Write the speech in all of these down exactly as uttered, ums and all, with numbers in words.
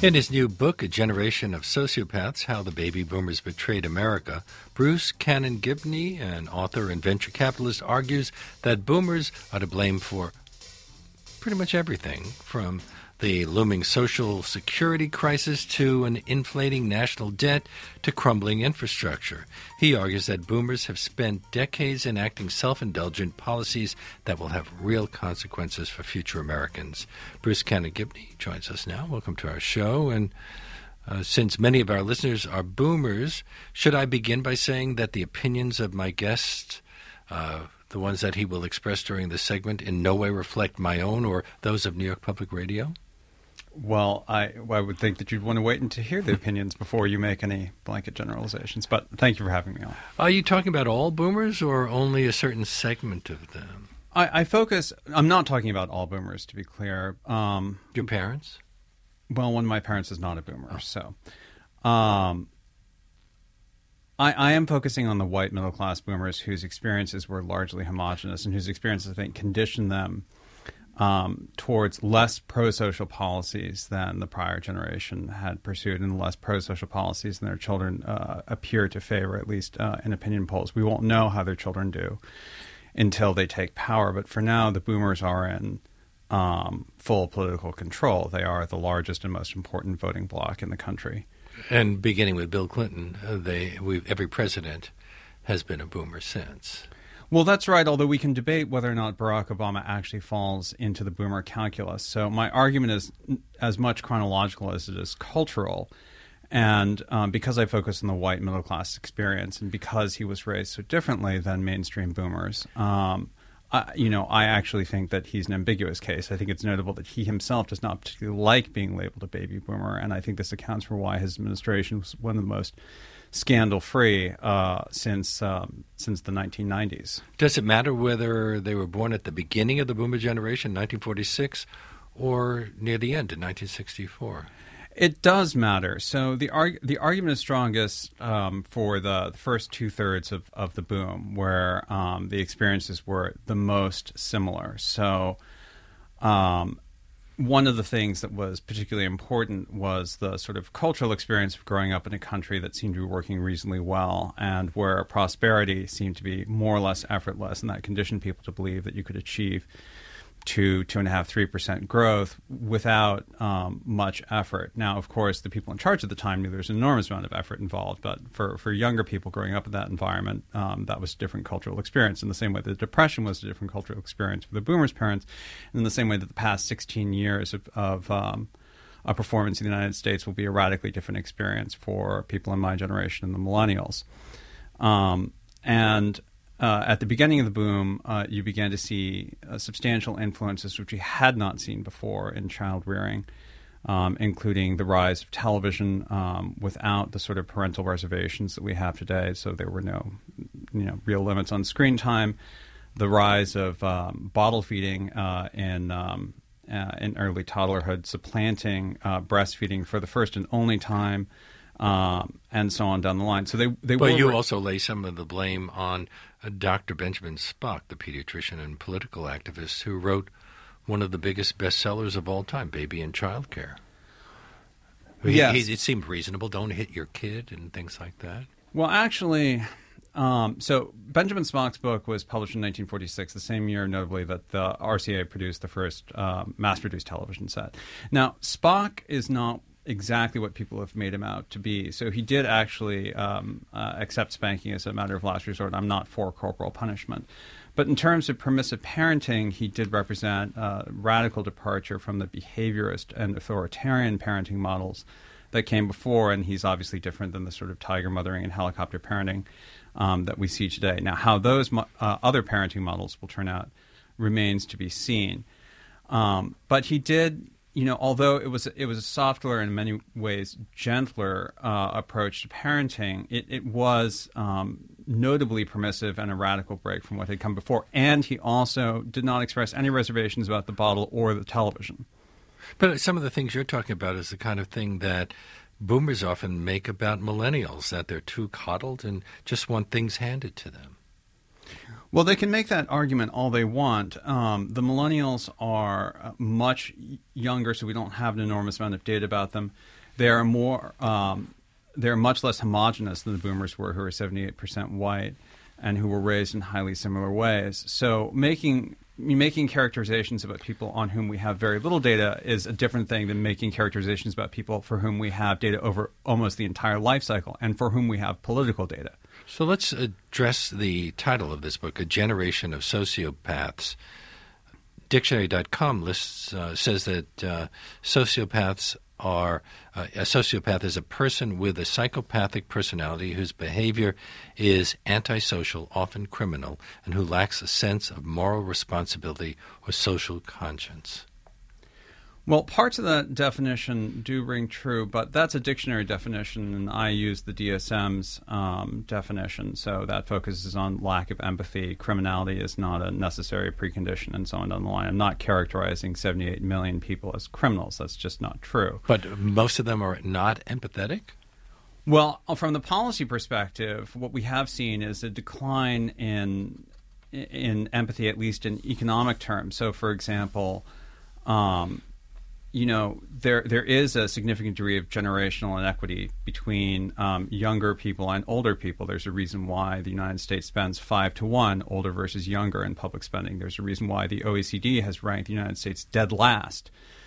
In his new book, A Generation of Sociopaths, How the Baby Boomers Betrayed America, Bruce Cannon-Gibney, an author and venture capitalist, argues that boomers are to blame for pretty much everything, from the looming social security crisis to an inflating national debt to crumbling infrastructure. He argues that boomers have spent decades enacting self-indulgent policies that will have real consequences for future Americans. Bruce Cannon-Gibney joins us now. Welcome to our show. And uh, since many of our listeners are boomers, should I begin by saying that the opinions of my guest, uh, the ones that he will express during this segment, in no way reflect my own or those of New York Public Radio? Well, I, I would think that you'd want to wait and to hear the opinions before you make any blanket generalizations. But thank you for having me on. Are you talking about all boomers or only a certain segment of them? I, I focus – I'm not talking about all boomers, to be clear. Um, Your parents? Well, one of my parents is not a boomer, oh. so um, I, I am focusing on the white middle-class boomers whose experiences were largely homogenous and whose experiences, I think, conditioned them Um, towards less pro-social policies than the prior generation had pursued, and less pro-social policies than their children uh, appear to favor, at least uh, in opinion polls. We won't know how their children do until they take power, but for now, the boomers are in um, full political control. They are the largest and most important voting bloc in the country. And beginning with Bill Clinton, uh, they we've, every president has been a boomer since. Well, that's right, although we can debate whether or not Barack Obama actually falls into the boomer calculus. So my argument is as much chronological as it is cultural. And um, because I focus on the white middle-class experience and because he was raised so differently than mainstream boomers, um, I, you know, I actually think that he's an ambiguous case. I think it's notable that he himself does not particularly like being labeled a baby boomer, and I think this accounts for why his administration was one of the most scandal-free uh, since um, since the nineteen nineties. Does it matter whether they were born at the beginning of the boomer generation, nineteen forty-six, or near the end in nineteen sixty-four? It does matter. So the arg- the argument is strongest um, for the, the first two-thirds of, of the boom, where um, the experiences were the most similar. So um one of the things that was particularly important was the sort of cultural experience of growing up in a country that seemed to be working reasonably well and where prosperity seemed to be more or less effortless, and that conditioned people to believe that you could achieve two, two and a half, three percent growth without um, much effort. Now, of course, the people in charge at the time knew there was an enormous amount of effort involved, but for, for younger people growing up in that environment, um, that was a different cultural experience. In the same way that the Depression was a different cultural experience for the boomers' parents, and in the same way that the past sixteen years of, of um, a performance in the United States will be a radically different experience for people in my generation and the millennials. Um, and Uh, at the beginning of the boom, uh, you began to see uh, substantial influences which we had not seen before in child rearing, um, including the rise of television um, without the sort of parental reservations that we have today. So there were no, you know, real limits on screen time. The rise of um, bottle feeding uh, in um, uh, in early toddlerhood, supplanting uh, breastfeeding for the first and only time. Um, and so on down the line. So they, they but were, you also lay some of the blame on uh, Doctor Benjamin Spock, the pediatrician and political activist who wrote one of the biggest bestsellers of all time, Baby and Child Care. He, yes. he, it seemed reasonable. Don't hit your kid and things like that. Well, actually, um, so Benjamin Spock's book was published in nineteen forty-six, the same year, notably, that the R C A produced the first um, mass-produced television set. Now, Spock is not exactly what people have made him out to be. So he did actually um, uh, accept spanking as a matter of last resort. I'm not for corporal punishment. But in terms of permissive parenting, he did represent a radical departure from the behaviorist and authoritarian parenting models that came before, and he's obviously different than the sort of tiger mothering and helicopter parenting um, that we see today. Now, how those mo- uh, other parenting models will turn out remains to be seen. Um, but he did... You know, although it was it was a softer and in many ways gentler uh, approach to parenting, it, it was um, notably permissive and a radical break from what had come before. And he also did not express any reservations about the bottle or the television. But some of the things you're talking about is the kind of thing that boomers often make about millennials, that they're too coddled and just want things handed to them. Well, they can make that argument all they want. Um, the millennials are much younger, so we don't have an enormous amount of data about them. They are more, um, they're much less homogenous than the boomers were, who are seventy-eight percent white and who were raised in highly similar ways. So making making characterizations about people on whom we have very little data is a different thing than making characterizations about people for whom we have data over almost the entire life cycle and for whom we have political data. So let's address the title of this book, A Generation of Sociopaths. Dictionary dot com lists uh, says that uh, sociopaths are uh, a sociopath is a person with a psychopathic personality whose behavior is antisocial, often criminal, and who lacks a sense of moral responsibility or social conscience. Well, parts of that definition do ring true, but that's a dictionary definition, and I use the D S M's um, definition, so that focuses on lack of empathy. Criminality is not a necessary precondition, and so on down the line. I'm not characterizing seventy-eight million people as criminals. That's just not true. But most of them are not empathetic? Well, from the policy perspective, what we have seen is a decline in in empathy, at least in economic terms. So, for example, um, you know, there there is a significant degree of generational inequity between um, younger people and older people. There's a reason why the United States spends five to one, older versus younger, in public spending. There's a reason why the O E C D has ranked the United States dead last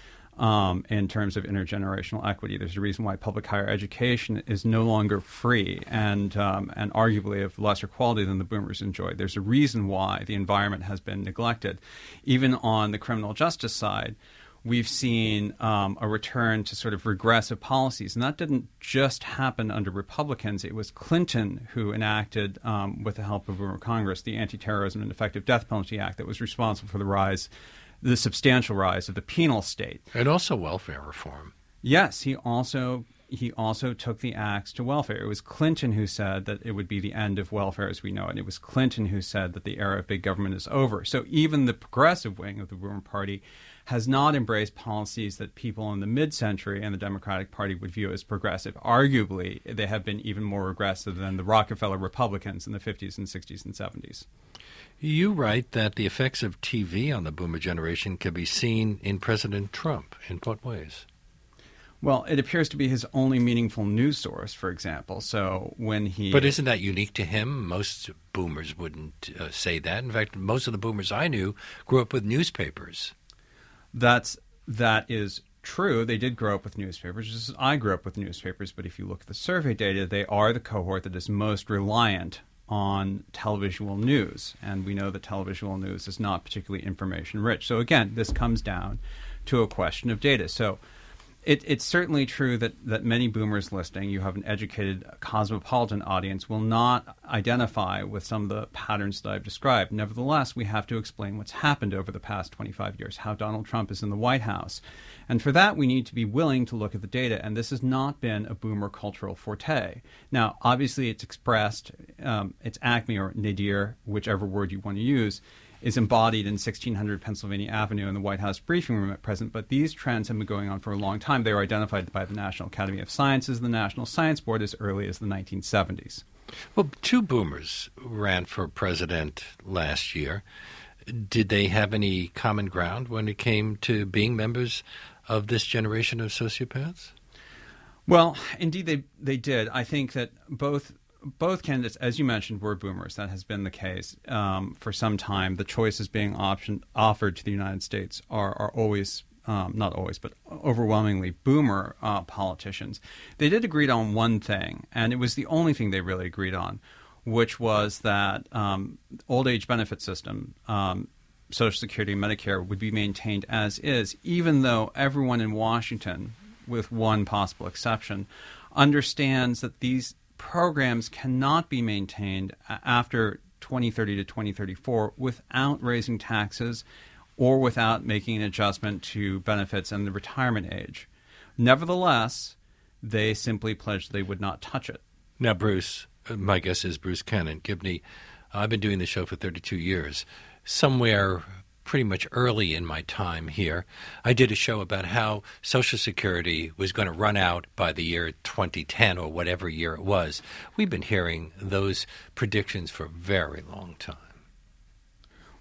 um, in terms of intergenerational equity. There's a reason why public higher education is no longer free and um, and arguably of lesser quality than the boomers enjoyed. There's a reason why the environment has been neglected. Even on the criminal justice side, we've seen um, a return to sort of regressive policies. And that didn't just happen under Republicans. It was Clinton who enacted, um, with the help of Boomer Congress, the Anti-Terrorism and Effective Death Penalty Act that was responsible for the rise, the substantial rise of the penal state. And also welfare reform. Yes, he also he also took the axe to welfare. It was Clinton who said that it would be the end of welfare as we know it. It was Clinton who said that the era of big government is over. So even the progressive wing of the Boomer Party has not embraced policies that people in the mid-century and the Democratic Party would view as progressive. Arguably, they have been even more regressive than the Rockefeller Republicans in the fifties and sixties and seventies. You write that the effects of T V on the boomer generation can be seen in President Trump. In what ways? Well, it appears to be his only meaningful news source, for example. So when he... But isn't that unique to him? Most boomers wouldn't uh, say that. In fact, most of the boomers I knew grew up with newspapers. That's that is true. They did grow up with newspapers, just as I grew up with newspapers. But if you look at the survey data, they are the cohort that is most reliant on televisual news. And we know that televisual news is not particularly information rich. So again, this comes down to a question of data. So it, it's certainly true that, that many boomers listening, you have an educated cosmopolitan audience, will not identify with some of the patterns that I've described. Nevertheless, we have to explain what's happened over the past twenty-five years, how Donald Trump is in the White House. And for that, we need to be willing to look at the data. And this has not been a boomer cultural forte. Now, obviously, it's expressed, um, it's acme or nadir, whichever word you want to use, is embodied in sixteen hundred Pennsylvania Avenue in the White House briefing room at present, but these trends have been going on for a long time. They were identified by the National Academy of Sciences and the National Science Board as early as the nineteen seventies. Well, two boomers ran for president last year. Did they have any common ground when it came to being members of this generation of sociopaths? Well, indeed they they did. I think that both both candidates, as you mentioned, were boomers. That has been the case um, for some time. The choices being option, offered to the United States are, are always, um, not always, but overwhelmingly boomer uh, politicians. They did agree on one thing, and it was the only thing they really agreed on, which was that um, old age benefit system, um, Social Security, Medicare, would be maintained as is, even though everyone in Washington, with one possible exception, understands that these programs cannot be maintained after twenty thirty to twenty thirty-four without raising taxes or without making an adjustment to benefits and the retirement age. Nevertheless, they simply pledged they would not touch it. Now, Bruce, my guess is Bruce Cannon Gibney. I've been doing the show for thirty-two years. Somewhere pretty much early in my time here, I did a show about how Social Security was going to run out by the year twenty ten or whatever year it was. We've been hearing those predictions for a very long time.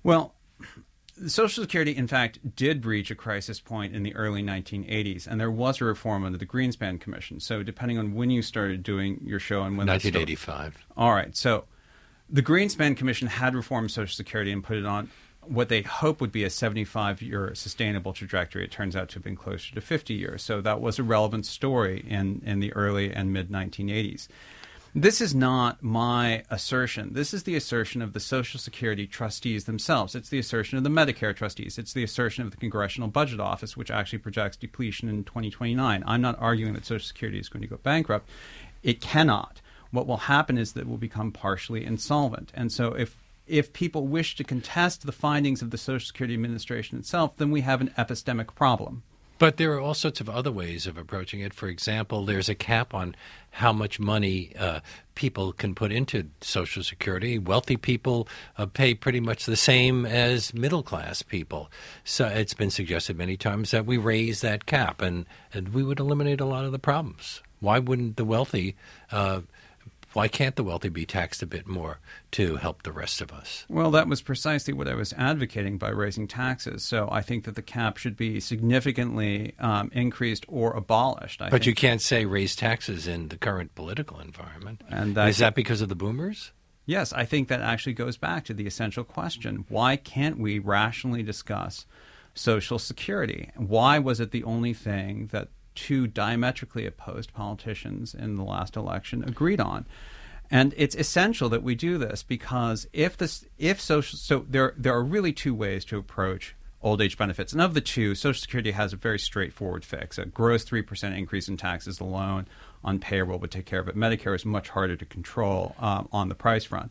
Well, Social Security, in fact, did reach a crisis point in the early nineteen eighties, and there was a reform under the Greenspan Commission. So depending on when you started doing your show and when nineteen eighty-five. All right. So the Greenspan Commission had reformed Social Security and put it on what they hope would be a seventy-five-year sustainable trajectory. It turns out to have been closer to fifty years. So that was a relevant story in, in the early and mid nineteen eighties. This is not my assertion. This is the assertion of the Social Security trustees themselves. It's the assertion of the Medicare trustees. It's the assertion of the Congressional Budget Office, which actually projects depletion in twenty twenty-nine. I'm not arguing that Social Security is going to go bankrupt. It cannot. What will happen is that it will become partially insolvent. And so if if people wish to contest the findings of the Social Security Administration itself, then we have an epistemic problem. But there are all sorts of other ways of approaching it. For example, there's a cap on how much money uh, people can put into Social Security. Wealthy people uh, pay pretty much the same as middle-class people. So it's been suggested many times that we raise that cap, and, and we would eliminate a lot of the problems. Why wouldn't the wealthy uh, Why can't the wealthy be taxed a bit more to help the rest of us? Well, that was precisely what I was advocating by raising taxes. So I think that the cap should be significantly um, increased or abolished. I but think. You can't say raise taxes in the current political environment. And Is that because of the boomers? Yes, I think that actually goes back to the essential question. Why can't we rationally discuss Social Security? Why was it the only thing that two diametrically opposed politicians in the last election agreed on? And it's essential that we do this because if this, if social, so there there are really two ways to approach old age benefits, and of the two, Social Security has a very straightforward fix. A gross three percent increase in taxes alone on payroll would take care of it. Medicare is much harder to control um, on the price front.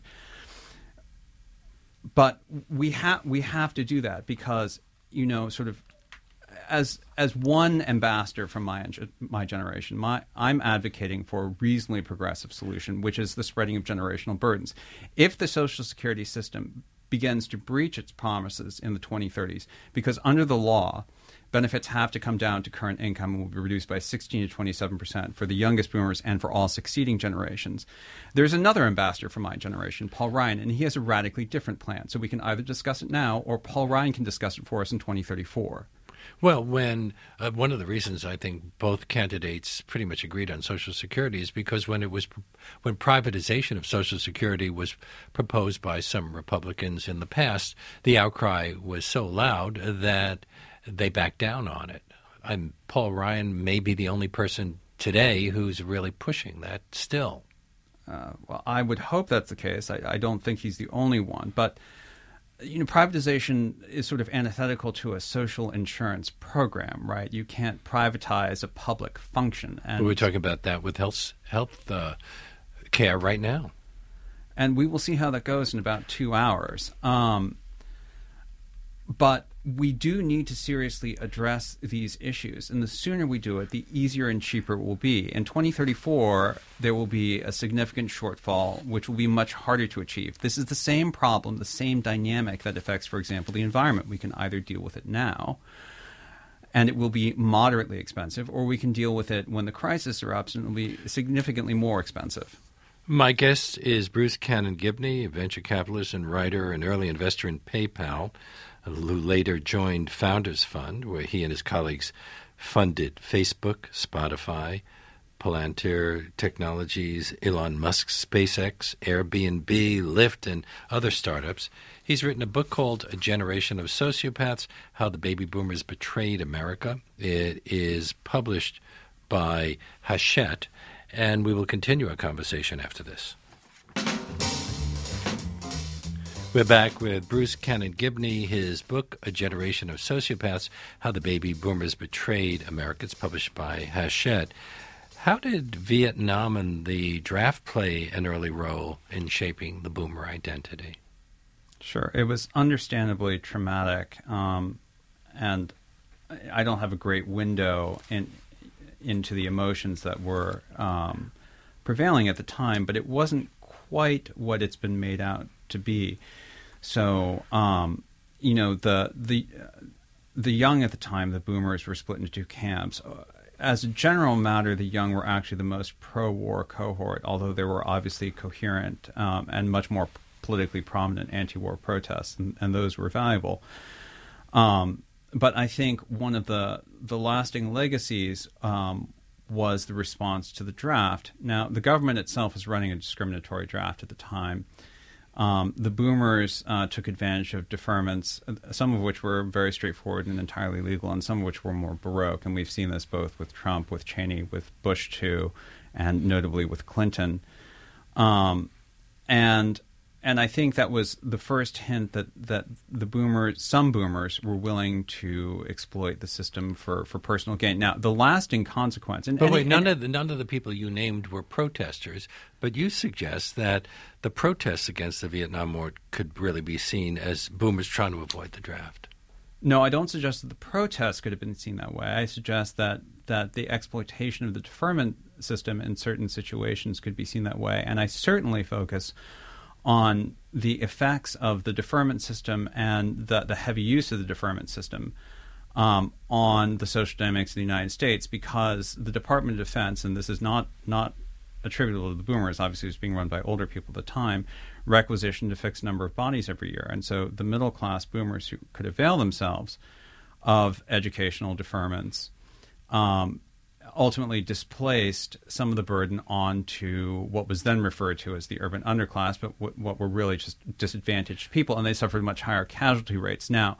But we have we have to do that because, you know, sort of As as one ambassador from my my generation, my, I'm advocating for a reasonably progressive solution, which is the spreading of generational burdens. If the Social Security system begins to breach its promises in the twenty thirties, because under the law, benefits have to come down to current income and will be reduced by sixteen to twenty-seven percent for the youngest boomers and for all succeeding generations. There's another ambassador from my generation, Paul Ryan, and he has a radically different plan. So we can either discuss it now or Paul Ryan can discuss it for us in twenty thirty-four. Well, when uh, one of the reasons I think both candidates pretty much agreed on Social Security is because when it was when privatization of Social Security was proposed by some Republicans in the past, the outcry was so loud that they backed down on it. I'm, Paul Ryan may be the only person today who's really pushing that still. Uh, well, I would hope that's the case. I, I don't think he's the only one, but you know, privatization is sort of antithetical to a social insurance program, right? You can't privatize a public function. And we're talking about that with health health uh, care right now. And we will see how that goes in about two hours. Um, but we do need to seriously address these issues. And the sooner we do it, the easier and cheaper it will be. In twenty thirty-four, there will be a significant shortfall, which will be much harder to achieve. This is the same problem, the same dynamic that affects, for example, the environment. We can either deal with it now, and it will be moderately expensive, or we can deal with it when the crisis erupts, and it will be significantly more expensive. My guest is Bruce Cannon Gibney, a venture capitalist and writer, an early investor in PayPal, who later joined Founders Fund, where he and his colleagues funded Facebook, Spotify, Palantir Technologies, Elon Musk's SpaceX, Airbnb, Lyft, and other startups. He's written a book called A Generation of Sociopaths, How the Baby Boomers Betrayed America. It is published by Hachette, and we will continue our conversation after this. We're back with Bruce Cannon Gibney. His book, A Generation of Sociopaths, How the Baby Boomers Betrayed America. It's published by Hachette. How did Vietnam and the draft play an early role in shaping the boomer identity? Sure. It was understandably traumatic, um, and I don't have a great window in, into the emotions that were um, prevailing at the time, but it wasn't quite what it's been made out to be. So, um, you know, the the the young at the time, the boomers, were split into two camps. As a general matter, the young were actually the most pro-war cohort, although they were obviously coherent um, and much more politically prominent anti-war protests, and, and those were valuable. Um, but I think one of the the lasting legacies um, was the response to the draft. Now, the government itself was running a discriminatory draft at the time. Um, the boomers uh, took advantage of deferments, some of which were very straightforward and entirely legal, and some of which were more baroque. And we've seen this both with Trump, with Cheney, with Bush too, and notably with Clinton. Um, and and I think that was the first hint that, that the boomers, some boomers, were willing to exploit the system for, for personal gain. Now, the lasting consequence. And, but and, wait, and, none of the, none of the people you named were protesters. But you suggest that the protests against the Vietnam War could really be seen as boomers trying to avoid the draft. No, I don't suggest that the protests could have been seen that way. I suggest that that the exploitation of the deferment system in certain situations could be seen that way. And I certainly focus on the effects of the deferment system and the, the heavy use of the deferment system um, on the social dynamics of the United States, because the Department of Defense, and this is not, not attributable to the boomers, obviously it was being run by older people at the time, requisitioned a fixed number of bodies every year. And so the middle-class boomers who could avail themselves of educational deferments um, ultimately displaced some of the burden onto what was then referred to as the urban underclass, but w- what were really just disadvantaged people, and they suffered much higher casualty rates. Now,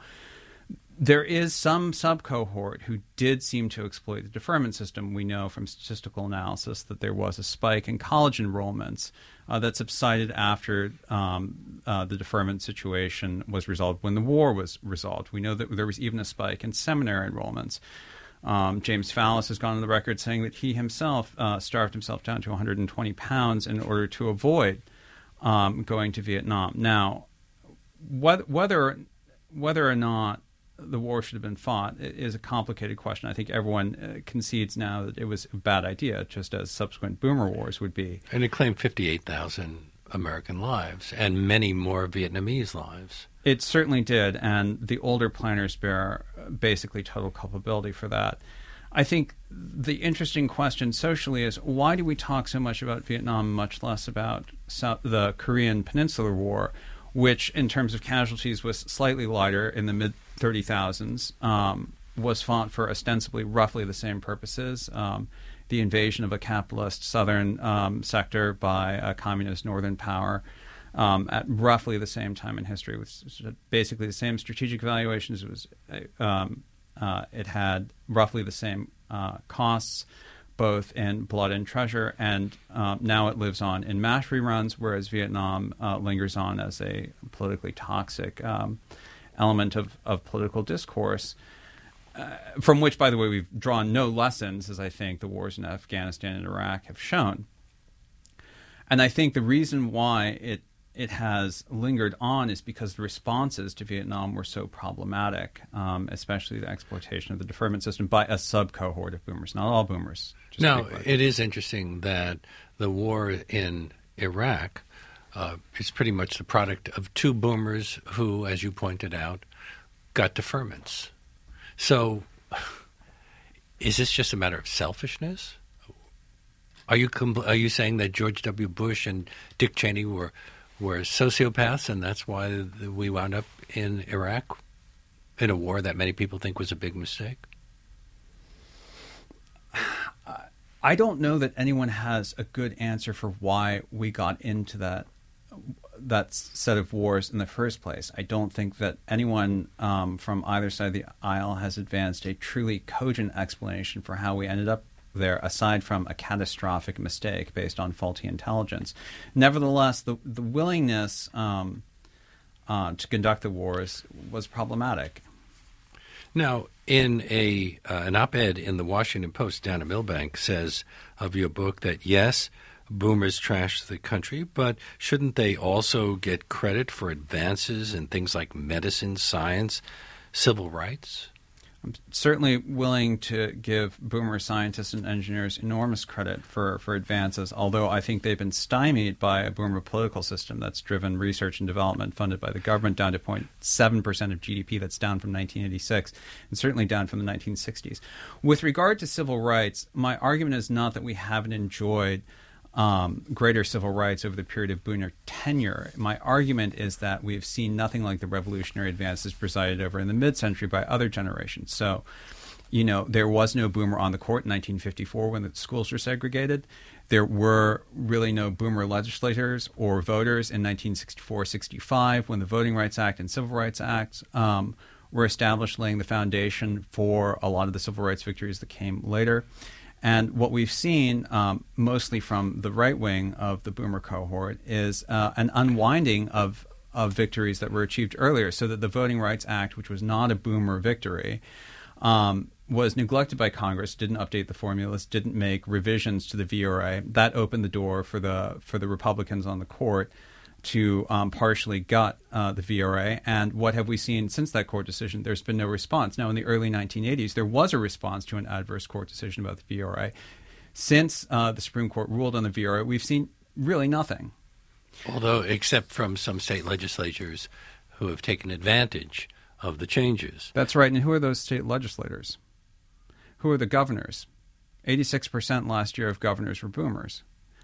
there is some sub-cohort who did seem to exploit the deferment system. We know from statistical analysis that there was a spike in college enrollments uh, that subsided after um, uh, the deferment situation was resolved, when the war was resolved. We know that there was even a spike in seminary enrollments. Um, James Fallis has gone on the record saying that he himself uh, starved himself down to one hundred twenty pounds in order to avoid um, going to Vietnam. Now, whether, whether whether or not the war should have been fought is a complicated question. I think everyone uh, concedes now that it was a bad idea, just as subsequent boomer wars would be. And it claimed fifty-eight thousand American lives and many more Vietnamese lives. It certainly did, and the older planners bear basically total culpability for that. I think the interesting question socially is, why do we talk so much about Vietnam, much less about South, the Korean Peninsular War, which in terms of casualties was slightly lighter in the mid thirty thousands, um, was fought for ostensibly roughly the same purposes. Um, the invasion of a capitalist southern um, sector by a communist northern power um, at roughly the same time in history, with basically the same strategic evaluations. It was um, uh, it had roughly the same uh, costs, both in blood and treasure, and um, now it lives on in MASH reruns, whereas Vietnam uh, lingers on as a politically toxic um, element of, of political discourse, uh, from which, by the way, we've drawn no lessons, as I think the wars in Afghanistan and Iraq have shown. And I think the reason why it it has lingered on is because the responses to Vietnam were so problematic, um, especially the exploitation of the deferment system by a sub-cohort of boomers, not all boomers. Now, it is interesting that the war in Iraq uh, is pretty much the product of two boomers who, as you pointed out, got deferments. So is this just a matter of selfishness? Are you compl- are you saying that George W. Bush and Dick Cheney were were sociopaths, and that's why we wound up in Iraq in a war that many people think was a big mistake? I don't know that anyone has a good answer for why we got into that that set of wars in the first place. I don't think that anyone um, from either side of the aisle has advanced a truly cogent explanation for how we ended up there, aside from a catastrophic mistake based on faulty intelligence. Nevertheless, the the willingness um, uh, to conduct the wars was problematic. Now, in a uh, an op-ed in the Washington Post, Dana Milbank says of your book that, yes, boomers trashed the country, but shouldn't they also get credit for advances in things like medicine, science, civil rights? I'm certainly willing to give boomer scientists and engineers enormous credit for, for advances, although I think they've been stymied by a boomer political system that's driven research and development funded by the government down to zero point seven percent of G D P. That's down from nineteen eighty-six and certainly down from the nineteen sixties. With regard to civil rights, my argument is not that we haven't enjoyed um, greater civil rights over the period of Boomer tenure. My argument is that we've seen nothing like the revolutionary advances presided over in the mid-century by other generations. So, you know, there was no Boomer on the court in nineteen fifty-four when the schools were segregated. There were really no Boomer legislators or voters in nineteen sixty-four sixty-five when the Voting Rights Act and Civil Rights Act um, were established, laying the foundation for a lot of the civil rights victories that came later. And what we've seen, um, mostly from the right wing of the Boomer cohort, is uh, an unwinding of, of victories that were achieved earlier, so that the Voting Rights Act, which was not a Boomer victory, um, was neglected by Congress, didn't update the formulas, didn't make revisions to the V R A. That opened the door for the for the Republicans on the court to um, partially gut uh, the V R A. And what have we seen since that court decision? There's been no response. Now, in the early nineteen eighties, there was a response to an adverse court decision about the V R A. Since uh, the Supreme Court ruled on the V R A, we've seen really nothing. Although, except from some state legislatures who have taken advantage of the changes. That's right. And who are those state legislators? Who are the governors? eighty-six percent last year of governors were Boomers.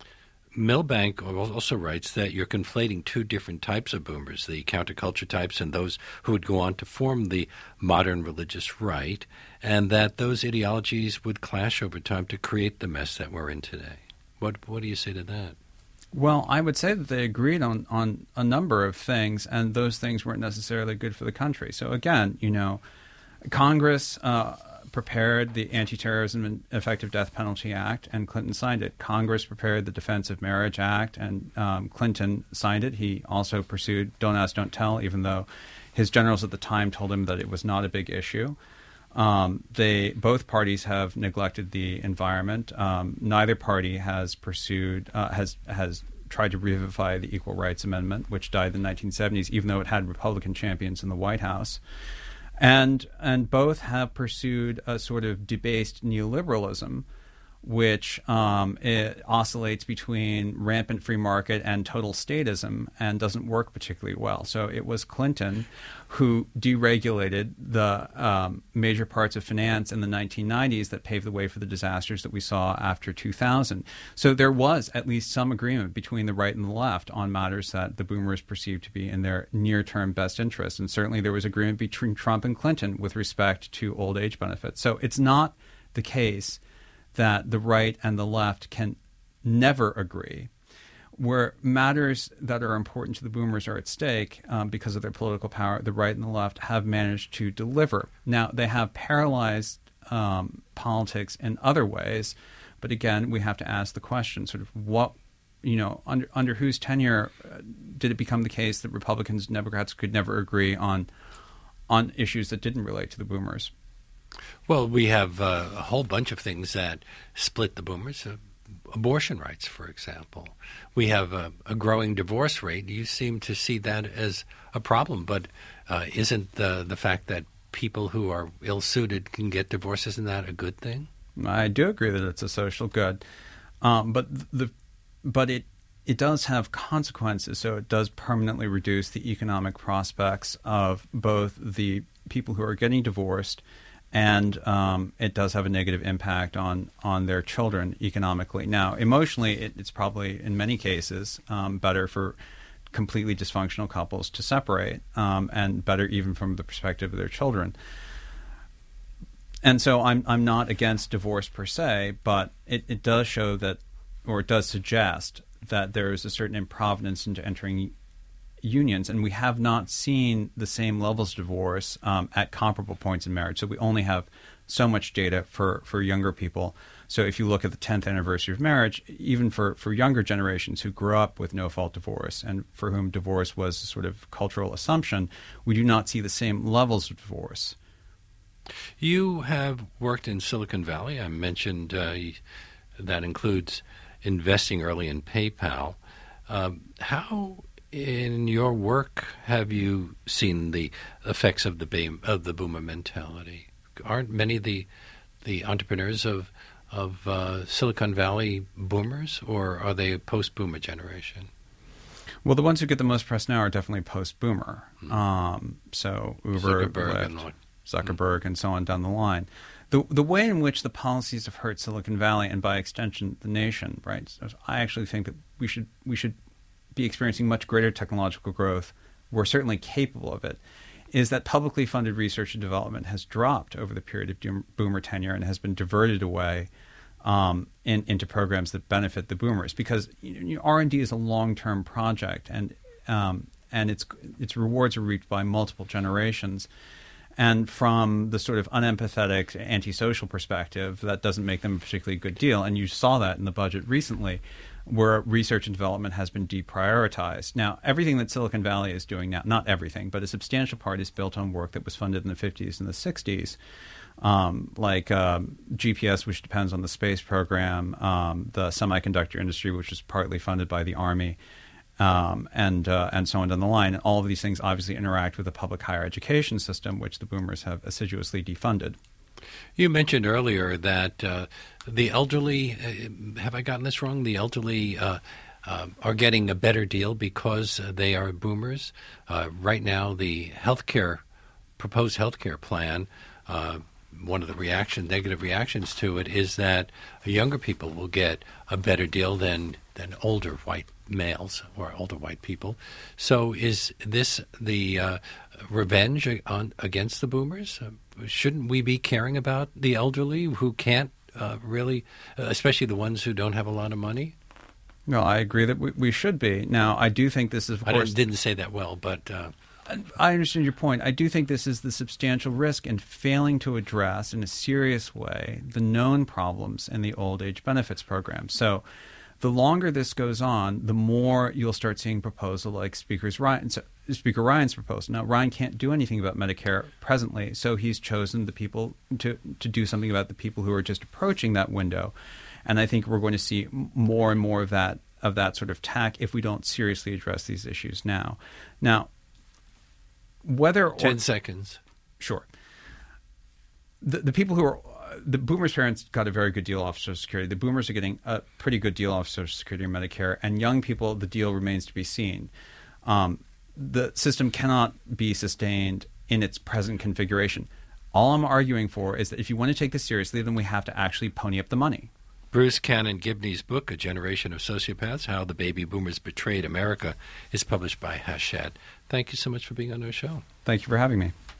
Milbank also writes that you're conflating two different types of Boomers, the counterculture types and those who would go on to form the modern religious right, and that those ideologies would clash over time to create the mess that we're in today. What what do you say to that? Well, I would say that they agreed on, on a number of things, and those things weren't necessarily good for the country. So again, you know, Congress uh, prepared the Anti-Terrorism and Effective Death Penalty Act, and Clinton signed it. Congress prepared the Defense of Marriage Act, and um, Clinton signed it. He also pursued Don't Ask, Don't Tell, even though his generals at the time told him that it was not a big issue. Um, they both parties have neglected the environment. Um, neither party has pursued uh, has has tried to revivify the Equal Rights Amendment, which died in the nineteen seventies, even though it had Republican champions in the White House. And and both have pursued a sort of debased neoliberalism, which um, it oscillates between rampant free market and total statism and doesn't work particularly well. So it was Clinton who deregulated the um, major parts of finance in the nineteen nineties that paved the way for the disasters that we saw after two thousand. So there was at least some agreement between the right and the left on matters that the Boomers perceived to be in their near-term best interest. And certainly there was agreement between Trump and Clinton with respect to old age benefits. So it's not the case that the right and the left can never agree. Where matters that are important to the Boomers are at stake um, because of their political power, the right and the left have managed to deliver. Now, they have paralyzed um, politics in other ways, but again, we have to ask the question, sort of what, you know, under, under whose tenure uh, did it become the case that Republicans and Democrats could never agree on on issues that didn't relate to the Boomers? Well, we have uh, a whole bunch of things that split the Boomers. Uh, abortion rights, for example. We have a, a growing divorce rate. You seem to see that as a problem, but uh, isn't the the fact that people who are ill-suited can get divorced, isn't that a good thing? I do agree that it's a social good, um, but the but it it does have consequences. So it does permanently reduce the economic prospects of both the people who are getting divorced, and um, it does have a negative impact on, on their children economically. Now, emotionally, it, it's probably, in many cases, um, better for completely dysfunctional couples to separate, um, and better even from the perspective of their children. And so I'm I'm not against divorce per se, but it, it does show that, or it does suggest that there is a certain improvidence into entering unions, and we have not seen the same levels of divorce um, at comparable points in marriage. So we only have so much data for, for younger people. So if you look at the tenth anniversary of marriage, even for, for younger generations who grew up with no-fault divorce and for whom divorce was a sort of cultural assumption, we do not see the same levels of divorce. You have worked in Silicon Valley. I mentioned uh, that includes investing early in PayPal. Um, how in your work have you seen the effects of the BAME, of the boomer mentality? Aren't many of the the entrepreneurs of of uh, Silicon Valley boomers, or are they a post-boomer generation? Well, the ones who get the most press now are definitely post-boomer. Mm. Um, so Uber, Zuckerberg, Lyft, and, Zuckerberg, mm. and so on down the line. the the way in which the policies have hurt Silicon Valley and by extension the nation, right? So I actually think that we should we should be experiencing much greater technological growth. We're certainly capable of it. Is that publicly funded research and development has dropped over the period of doom, boomer tenure and has been diverted away um, in, into programs that benefit the boomers, because you know, R and D is a long-term project, and um, and its its rewards are reaped by multiple generations. And from the sort of unempathetic, antisocial perspective, that doesn't make them a particularly good deal. And you saw that in the budget recently, where research and development has been deprioritized. Now, everything that Silicon Valley is doing now, not everything, but a substantial part is built on work that was funded in the fifties and the sixties, um, like um, G P S, which depends on the space program, um, the semiconductor industry, which is partly funded by the Army, Um, and uh, and so on down the line. And all of these things obviously interact with the public higher education system, which the boomers have assiduously defunded. You mentioned earlier that uh, the elderly, uh, have I gotten this wrong? The elderly uh, uh, are getting a better deal because uh, they are boomers. Uh, right now, the healthcare, proposed healthcare plan, uh, one of the reaction, negative reactions to it is that younger people will get a better deal than, than older white males or older white people. So is this the uh, revenge on, against the boomers? Uh, shouldn't we be caring about the elderly who can't uh, really, uh, especially the ones who don't have a lot of money? No, I agree that we, we should be. Now, I do think this is, of I course... didn't, didn't say that well, but... Uh, I understand your point. I do think this is the substantial risk in failing to address in a serious way the known problems in the old age benefits program. So the longer this goes on, the more you'll start seeing proposal like Speaker's Ryan, Speaker Ryan's proposal. Now, Ryan can't do anything about Medicare presently, so he's chosen the people to, to do something about the people who are just approaching that window. And I think we're going to see more and more of that of that sort of tack if we don't seriously address these issues now. Now, whether or, ten seconds. Sure. The the people who are the boomers' parents got a very good deal off Social Security. The boomers are getting a pretty good deal off Social Security and Medicare, and young people, the deal remains to be seen. Um, the system cannot be sustained in its present configuration. All I'm arguing for is that if you want to take this seriously, then we have to actually pony up the money. Bruce Cannon Gibney's book, A Generation of Sociopaths, How the Baby Boomers Betrayed America, is published by Hachette. Thank you so much for being on our show. Thank you for having me.